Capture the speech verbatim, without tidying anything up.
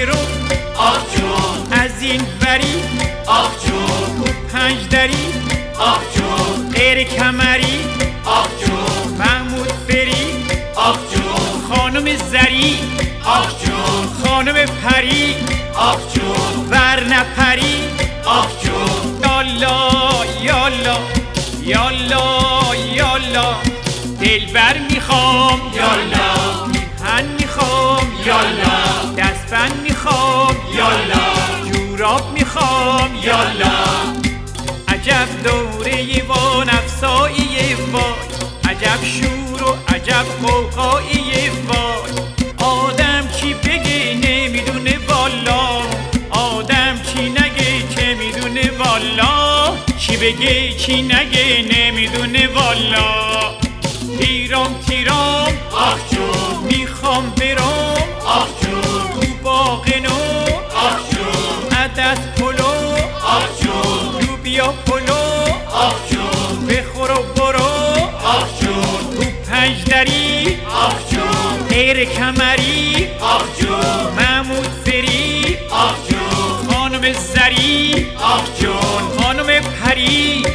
برو آخ جون، از این وری آخ جون، پنج دری آخ جون، غیر کمری آخ جون، محمود فری آخ جون، خانم زری آخ جون، خانم پری آخ جون، ور نپری آخ جون، یالا یالا یالا یالا دلبر میخوام یالا، میهن میخوام یالا، دستبند میخوام یالا، جوراب میخوام یالا، عجب دوره وان افسایی وای، عجب شور و عجب قوقایی وای. آدم کی بگه نمیدونه والا، آدم کی نگه که میدونه والا، کی بگه کی نگه نمیدونه والا. تیرام تیرام آخ جون، میخوام برام آخ جون، تو باغ نو آخ جون، عدس پلو آخ جون، لوبیا پلو آخ جون، بخور و برو آخ جون، تو پنج دری آخ جون، غیر کمری آخ جون، محمود فری آخ جون، خانم زری آخ جون، خانم پری